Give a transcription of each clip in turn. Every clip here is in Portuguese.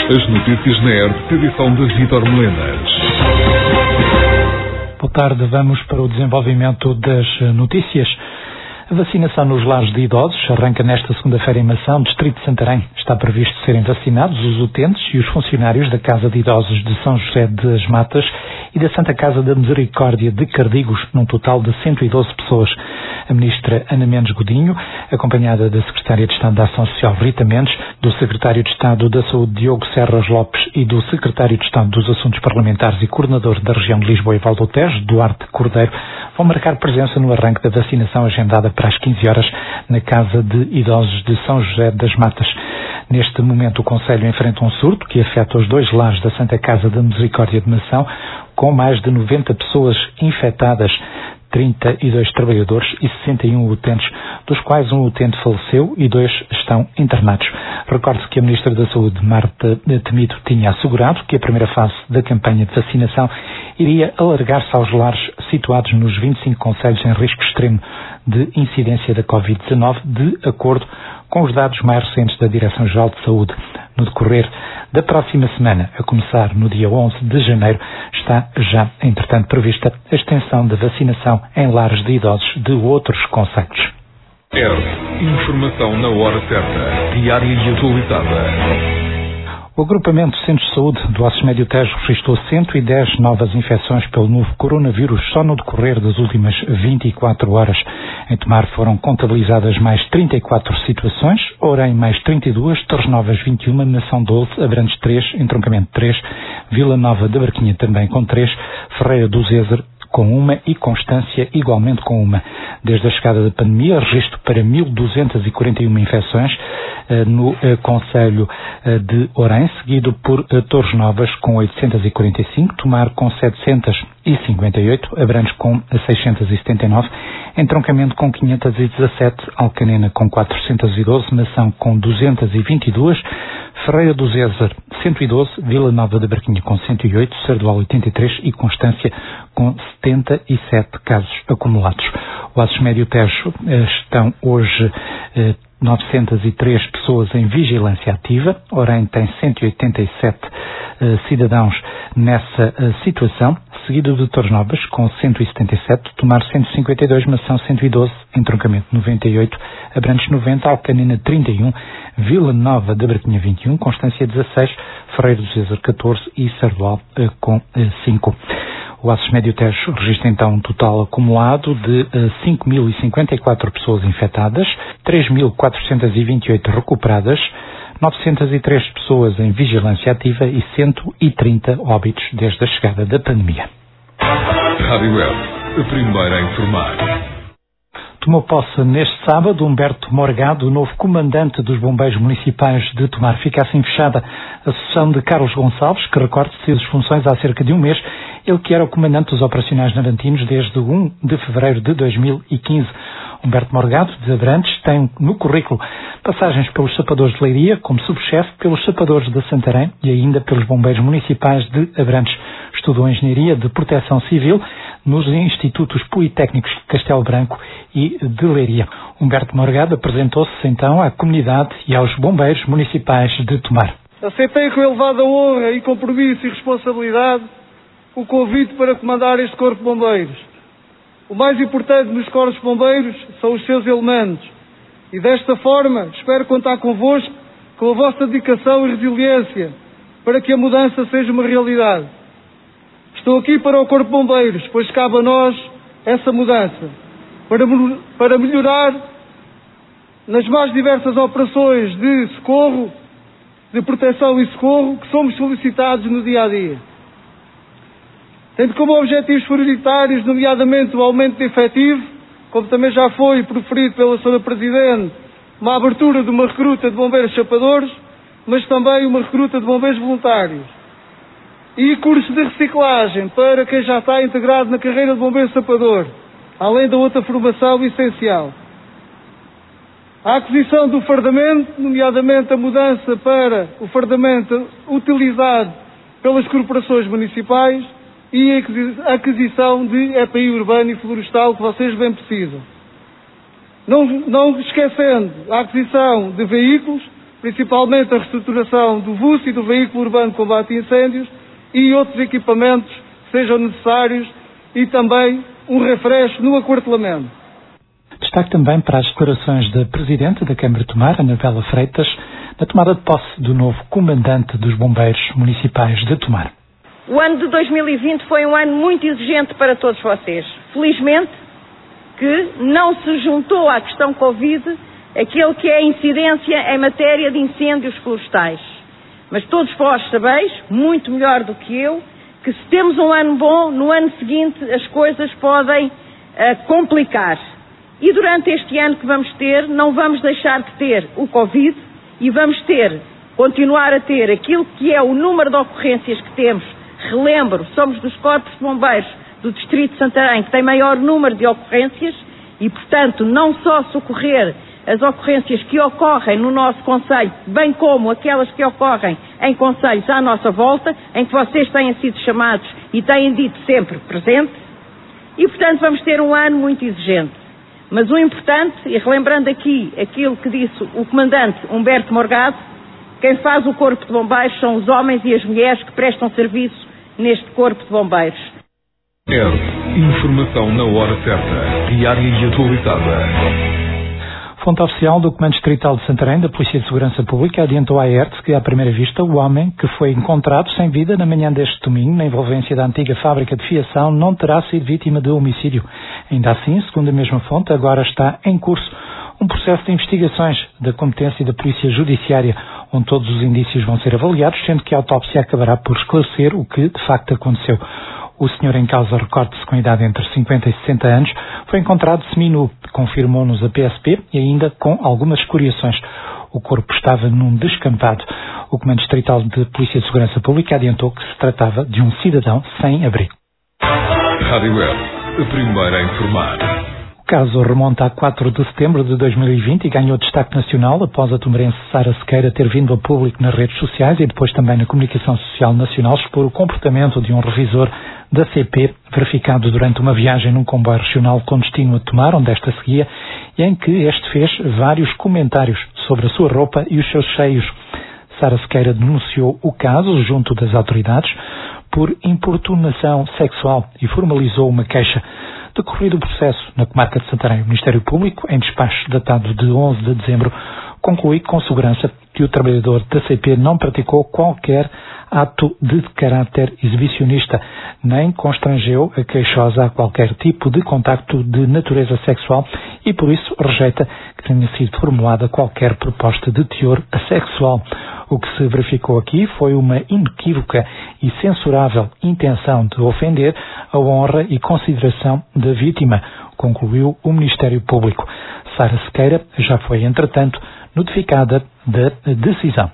As notícias na ERP, edição de Vítor Melenas. Boa tarde, vamos para o desenvolvimento das notícias. A vacinação nos lares de idosos arranca nesta segunda-feira em Mação, Distrito de Santarém. Está previsto serem vacinados os utentes e os funcionários da Casa de Idosos de São José das Matas e da Santa Casa da Misericórdia de Cardigos, num total de 112 pessoas. A ministra Ana Mendes Godinho, acompanhada da Secretária de Estado da Ação Social Rita Mendes, do Secretário de Estado da Saúde Diogo Serras Lopes e do Secretário de Estado dos Assuntos Parlamentares e Coordenador da Região de Lisboa e Val do Tejo, Duarte Cordeiro, vão marcar presença no arranque da vacinação agendada para as 15 horas na Casa de Idosos de São José das Matas. Neste momento o Conselho enfrenta um surto que afeta os dois lares da Santa Casa da Misericórdia de Mação, com mais de 90 pessoas infectadas, 32 trabalhadores e 61 utentes, dos quais um utente faleceu e 2 estão internados. Recorde-se que a Ministra da Saúde, Marta Temido, tinha assegurado que a primeira fase da campanha de vacinação iria alargar-se aos lares situados nos 25 concelhos em risco extremo de incidência da Covid-19, de acordo com os dados mais recentes da Direção-Geral de Saúde. No decorrer da próxima semana, a começar no dia 11 de janeiro, está já, entretanto, prevista a extensão da vacinação em lares de idosos de outros concelhos. Informação na hora certa, diária e atualizada. O agrupamento Centros de Saúde do Aços Médio Tejo registrou 110 novas infecções pelo novo coronavírus só no decorrer das últimas 24 horas. Em Tomar foram contabilizadas mais 34 situações, Orem mais 32, Torres Novas 21, Nação 12, Abrantes 3, Entroncamento 3, Vila Nova da Barquinha também com 3, Ferreira do Zezer com 1 e Constância igualmente com 1. Desde a chegada da pandemia, registro para 1.241 infecções no concelho de Orem, seguido por Torres Novas com 845, Tomar com 758, Abrantes com 679, Entroncamento com 517, Alcanena com 412, Mação com 222, Ferreira do Zezer 112, Vila Nova da Barquinha com 108, Sardual 83 e Constância com 77 casos acumulados. O Aços Médio Tejo estão hoje 903 pessoas em vigilância ativa. Orem tem 187 cidadãos nessa situação, seguido de Torres Novas com 177, Tomar 152, Mação 112, Entroncamento 98, Abrantes 90, Alcanena 31, Vila Nova da Barquinha 21, Constância 16, Ferreira do Zezer 14 e Sardual com 5. O Aços Médio Tejo registra então um total acumulado de 5.054 pessoas infectadas, 3.428 recuperadas, 903 pessoas em vigilância ativa e 130 óbitos desde a chegada da pandemia. Rádio Web, a primeira a informar. Tomou posse neste sábado Humberto Morgado, o novo comandante dos Bombeiros Municipais de Tomar. Fica assim fechada a sucessão de Carlos Gonçalves, que recorde-se as funções há cerca de um mês, ele que era o comandante dos operacionais navantinos desde 1 de fevereiro de 2015. Humberto Morgado, de Abrantes, tem no currículo passagens pelos Sapadores de Leiria, como subchefe, pelos Sapadores de Santarém e ainda pelos Bombeiros Municipais de Abrantes. Estudou Engenharia de Proteção Civil nos Institutos Politécnicos de Castelo Branco e de Leiria. Humberto Morgado apresentou-se então à comunidade e aos Bombeiros Municipais de Tomar. Aceitei com elevada honra e compromisso e responsabilidade o convite para comandar este Corpo de Bombeiros. O mais importante nos Corpos de Bombeiros são os seus elementos e desta forma espero contar convosco, com a vossa dedicação e resiliência para que a mudança seja uma realidade. Estou aqui para o Corpo de Bombeiros, pois cabe a nós essa mudança, para melhorar nas mais diversas operações de socorro, de proteção e socorro que somos solicitados no dia a dia. Tendo como objetivos prioritários, nomeadamente o aumento de efetivo, como também já foi proferido pela Sra. Presidente, uma abertura de uma recruta de bombeiros chapadores, mas também uma recruta de bombeiros voluntários. E curso de reciclagem para quem já está integrado na carreira de bombeiro chapador, além da outra formação essencial. A aquisição do fardamento, nomeadamente a mudança para o fardamento utilizado pelas corporações municipais, e a aquisição de EPI urbano e florestal que vocês bem precisam. Não esquecendo a aquisição de veículos principalmente a reestruturação do VUS e do Veículo Urbano de Combate a Incêndios e outros equipamentos que sejam necessários e também um refresco no aquartelamento. Destaque também para as declarações da Presidente da Câmara de Tomar, Anabela Freitas, na tomada de posse do novo Comandante dos Bombeiros Municipais de Tomar. O ano de 2020 foi um ano muito exigente para todos vocês. Felizmente que não se juntou à questão Covid aquele que é a incidência em matéria de incêndios florestais. Mas todos vós sabeis, muito melhor do que eu, que se temos um ano bom, no ano seguinte as coisas podem complicar. E durante este ano que vamos ter, não vamos deixar de ter o Covid e vamos continuar a ter aquilo que é o número de ocorrências que temos. Relembro, somos dos Corpos de Bombeiros do Distrito de Santarém que tem maior número de ocorrências e, portanto, não só socorrer as ocorrências que ocorrem no nosso concelho, bem como aquelas que ocorrem em concelhos à nossa volta, em que vocês tenham sido chamados e têm dito sempre presente, e, portanto, vamos ter um ano muito exigente. Mas o importante, e relembrando aqui aquilo que disse o Comandante Humberto Morgado, quem faz o Corpo de Bombeiros são os homens e as mulheres que prestam serviço neste Corpo de Bombeiros. Informação na hora certa, diária e atualizada. Fonte oficial do Comando Distrital de Santarém da Polícia de Segurança Pública adiantou à ERTE que, à primeira vista, o homem que foi encontrado sem vida na manhã deste domingo, na envolvência da antiga fábrica de fiação, não terá sido vítima de homicídio. Ainda assim, segundo a mesma fonte, agora está em curso um processo de investigações da competência da Polícia Judiciária, onde todos os indícios vão ser avaliados, sendo que a autópsia acabará por esclarecer o que, de facto, aconteceu. O senhor em causa, recorde-se, com idade entre 50 e 60 anos, foi encontrado seminu, confirmou-nos a PSP, e ainda com algumas escoriações. O corpo estava num descampado. O Comando Distrital de Polícia de Segurança Pública adiantou que se tratava de um cidadão sem abrigo. Rádio Web, a primeira a informar. O caso remonta a 4 de setembro de 2020 e ganhou destaque nacional após a tomarense Sara Sequeira ter vindo a público nas redes sociais e depois também na comunicação social nacional expor o comportamento de um revisor da CP verificado durante uma viagem num comboio regional com destino a Tomar, onde esta seguia, e em que este fez vários comentários sobre a sua roupa e os seus cheios. Sara Sequeira denunciou o caso junto das autoridades por importunação sexual e formalizou uma queixa. Decorrido o processo na comarca de Santarém, o Ministério Público, em despacho datado de 11 de dezembro, conclui com segurança que o trabalhador da CP não praticou qualquer ato de caráter exibicionista, nem constrangeu a queixosa a qualquer tipo de contacto de natureza sexual e, por isso, rejeita que tenha sido formulada qualquer proposta de teor sexual. O que se verificou aqui foi uma inequívoca e censurável intenção de ofender a honra e consideração da vítima, concluiu o Ministério Público. Sara Sequeira já foi, entretanto, notificada da decisão.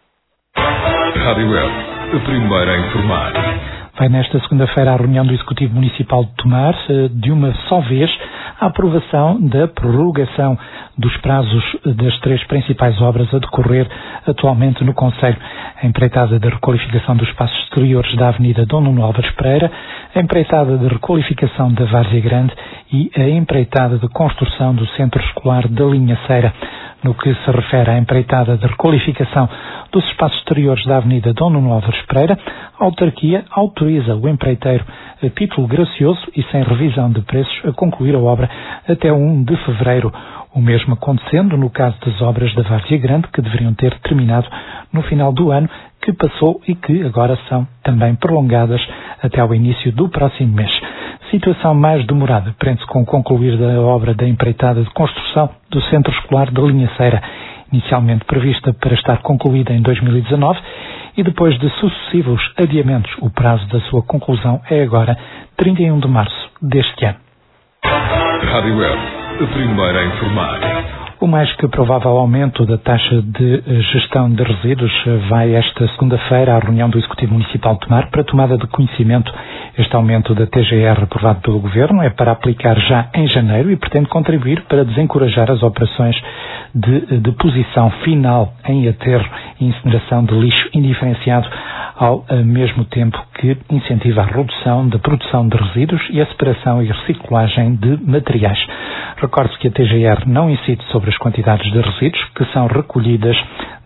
Rádio Web, a primeira a informar. Vai nesta segunda-feira à reunião do Executivo Municipal de Tomar, de uma só vez, a aprovação da prorrogação dos prazos das 3 principais obras a decorrer atualmente no concelho. A empreitada de requalificação dos espaços exteriores da Avenida Dom Nuno Álvares Pereira, a empreitada de requalificação da Várzea Grande e a empreitada de construção do Centro Escolar da Linha Ceira. No que se refere à empreitada de requalificação dos espaços exteriores da Avenida Dom Nuno Álvares Pereira, a autarquia autoriza o empreiteiro a título gracioso e sem revisão de preços a concluir a obra até 1 de fevereiro. O mesmo acontecendo no caso das obras da Várzea Grande, que deveriam ter terminado no final do ano que passou e que agora são também prolongadas até ao início do próximo mês. Situação mais demorada prende-se com o concluir da obra da empreitada de construção do Centro Escolar da Linha Ceira, inicialmente prevista para estar concluída em 2019 e depois de sucessivos adiamentos, o prazo da sua conclusão é agora 31 de março deste ano. Rádio Web, a primeira a informar. O mais que provável aumento da taxa de gestão de resíduos vai esta segunda-feira à reunião do Executivo Municipal de Tomar para tomada de conhecimento. Este aumento da TGR aprovado pelo Governo é para aplicar já em janeiro e pretende contribuir para desencorajar as operações de deposição final em aterro e incineração de lixo indiferenciado, ao mesmo tempo que incentiva a redução da produção de resíduos e a separação e reciclagem de materiais. Recorde-se que a TGR não incide sobre as quantidades de resíduos que são recolhidas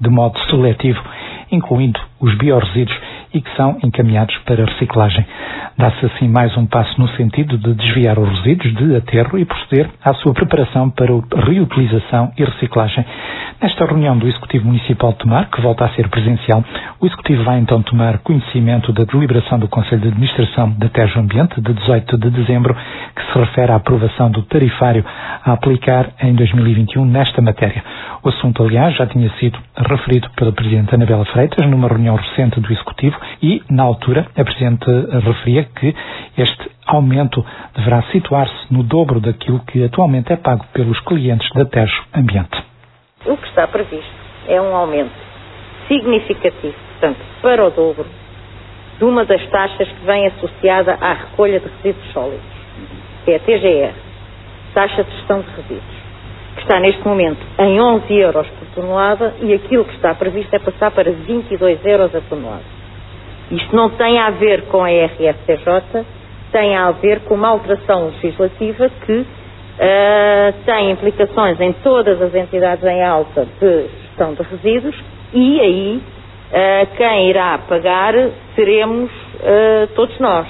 de modo seletivo, incluindo os biorresíduos, e que são encaminhados para reciclagem. Dá-se assim mais um passo no sentido de desviar os resíduos de aterro e proceder à sua preparação para reutilização e reciclagem. Nesta reunião do Executivo Municipal de Tomar, que volta a ser presencial, o Executivo vai então tomar conhecimento da deliberação do Conselho de Administração da Tejo Ambiente de 18 de dezembro, que se refere à aprovação do tarifário a aplicar em 2021 nesta matéria. O assunto, aliás, já tinha sido referido pela Presidente Anabela Freitas numa reunião recente do Executivo e, na altura, a Presidente referia que este aumento deverá situar-se no dobro daquilo que atualmente é pago pelos clientes da Tejo Ambiente. O que está previsto é um aumento significativo, portanto, para o dobro, de uma das taxas que vem associada à recolha de resíduos sólidos, que é a TGR, Taxa de Gestão de Resíduos, que está neste momento em 11 euros por tonelada e aquilo que está previsto é passar para 22 euros a tonelada. Isto não tem a ver com a RFCJ, tem a ver com uma alteração legislativa que tem implicações em todas as entidades em alta de gestão de resíduos e aí quem irá pagar seremos todos nós.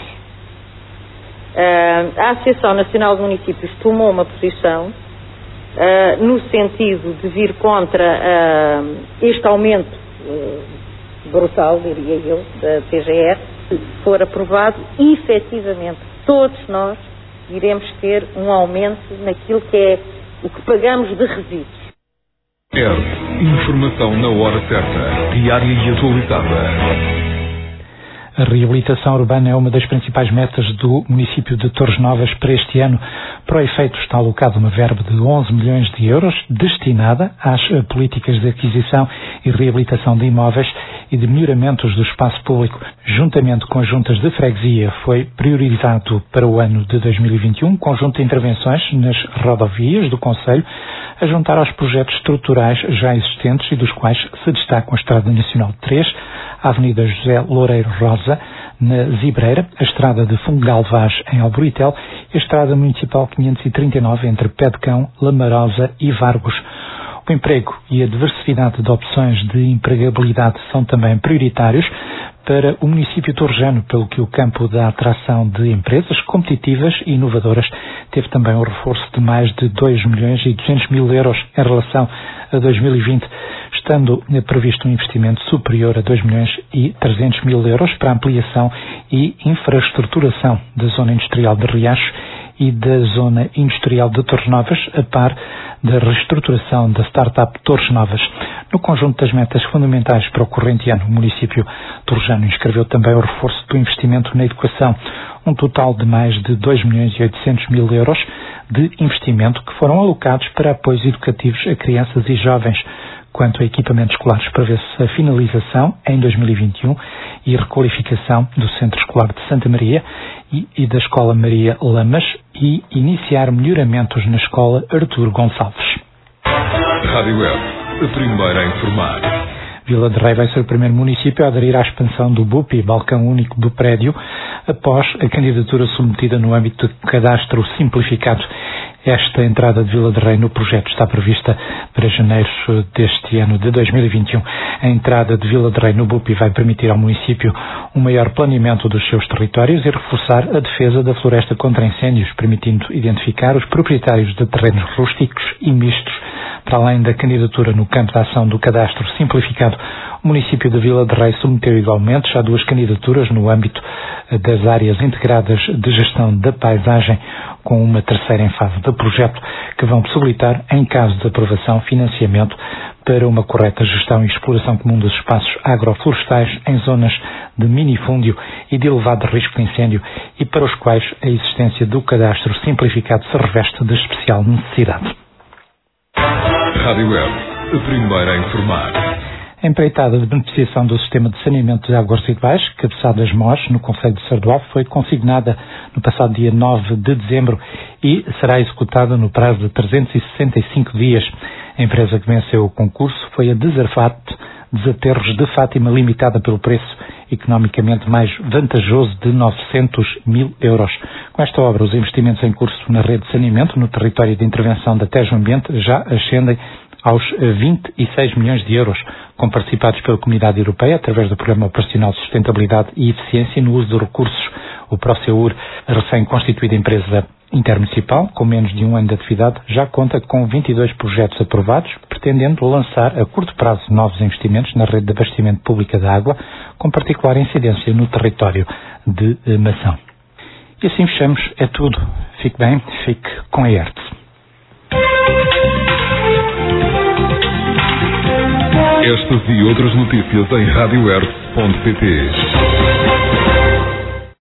A Associação Nacional de Municípios tomou uma posição no sentido de vir contra este aumento brutal, diria eu, da TGR. Se for aprovado, efetivamente, todos nós iremos ter um aumento naquilo que é o que pagamos de resíduos. Informação na hora certa, diária e atualizada. A reabilitação urbana é uma das principais metas do município de Torres Novas para este ano. Para o efeito está alocada uma verba de 11 milhões de euros destinada às políticas de aquisição e reabilitação de imóveis e de melhoramentos do espaço público. Juntamente com as juntas de freguesia, foi priorizado para o ano de 2021 um conjunto de intervenções nas rodovias do concelho, a juntar aos projetos estruturais já existentes e dos quais se destacam a Estrada Nacional 3, a Avenida José Loureiro Rosa, na Zibreira, a Estrada de Fungal Vaz, em Alboritel, e a Estrada Municipal 539, entre Pé de Cão, Lamarosa e Vargos. O emprego e a diversidade de opções de empregabilidade são também prioritários para o município torrejano, pelo que o campo da atração de empresas competitivas e inovadoras teve também um reforço de mais de 2 milhões e 200 mil euros em relação a 2020, estando previsto um investimento superior a 2 milhões e 300 mil euros para a ampliação e infraestruturação da zona industrial de Riacho e da zona industrial de Torres Novas, a par da reestruturação da startup Torres Novas. No conjunto das metas fundamentais para o corrente ano, o município torrejano inscreveu também o reforço do investimento na educação, um total de mais de 2 milhões e 800 mil euros de investimento que foram alocados para apoios educativos a crianças e jovens. Quanto a equipamentos escolares, prevê-se a finalização em 2021 e requalificação do Centro Escolar de Santa Maria e da Escola Maria Lamas e iniciar melhoramentos na Escola Artur Gonçalves. Rádio Web, a primeira a informar. Vila de Rei vai ser o primeiro município a aderir à expansão do BUPI, Balcão Único do Prédio, após a candidatura submetida no âmbito de cadastro simplificado. Esta entrada de Vila de Rei no projeto está prevista para janeiro deste ano de 2021. A entrada de Vila de Rei no BUPI vai permitir ao município um maior planeamento dos seus territórios e reforçar a defesa da floresta contra incêndios, permitindo identificar os proprietários de terrenos rústicos e mistos. Para além da candidatura no campo de ação do cadastro simplificado, o município de Vila de Rei submeteu igualmente já 2 candidaturas no âmbito das áreas integradas de gestão da paisagem, com uma terceira em fase de projeto, que vão possibilitar, em caso de aprovação, financiamento para uma correta gestão e exploração comum dos espaços agroflorestais em zonas de minifúndio e de elevado risco de incêndio e para os quais a existência do cadastro simplificado se reveste de especial necessidade. Rádio Web, a primeira a informar. A empreitada de beneficiação do sistema de saneamento de águas residuais, cabeçado das Mós, no concelho de Sardual, foi consignada no passado dia 9 de dezembro e será executada no prazo de 365 dias. A empresa que venceu o concurso foi a Desaterros de Fátima, limitada pelo preço economicamente mais vantajoso de 900 mil euros. Com esta obra, os investimentos em curso na rede de saneamento no território de intervenção da Tejo Ambiente já ascendem aos 26 milhões de euros, comparticipados pela Comunidade Europeia através do Programa Operacional de Sustentabilidade e Eficiência no uso de recursos. O Prosegur, a recém-constituída empresa intermunicipal, com menos de um ano de atividade, já conta com 22 projetos aprovados, pretendendo lançar a curto prazo novos investimentos na rede de abastecimento pública de água, com particular incidência no território de Mação. E assim fechamos. É tudo. Fique bem, fique com a ERTE. Estas e outras notícias em radioerte.pt.